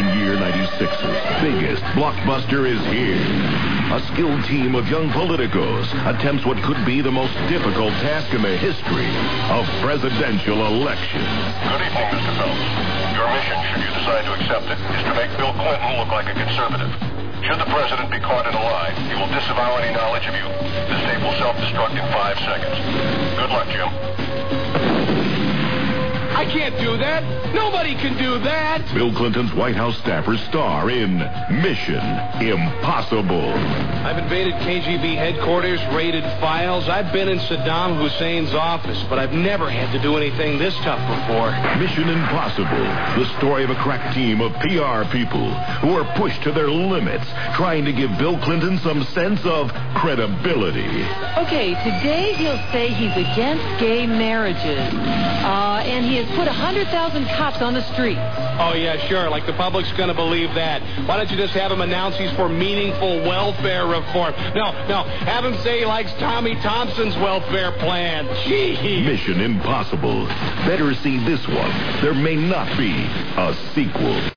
Year 96's biggest blockbuster is here. A skilled team of young politicos attempts what could be the most difficult task in the history of presidential elections. Good evening, Mr. Phelps. Your mission, should you decide to accept it, is to make Bill Clinton look like a conservative. Should the president be caught in a lie, he will disavow any knowledge of you. This tape will self-destruct in 5 seconds. Good luck, Jim. I can't do that. Nobody can do that. Bill Clinton's White House staffers star in Mission Impossible. I've invaded KGB headquarters, raided files. I've been in Saddam Hussein's office, but I've never had to do anything this tough before. Mission Impossible, the story of a crack team of PR people who are pushed to their limits, trying to give Bill Clinton some sense of credibility. Okay, today he'll say he's against gay marriages. And he has put 100,000 cops on the streets. Oh, yeah, sure. Like the public's going to believe that. Why don't you just have him announce he's for meaningful welfare reform? No. Have him say he likes Tommy Thompson's welfare plan. Gee. Mission Impossible. Better see this one. There may not be a sequel.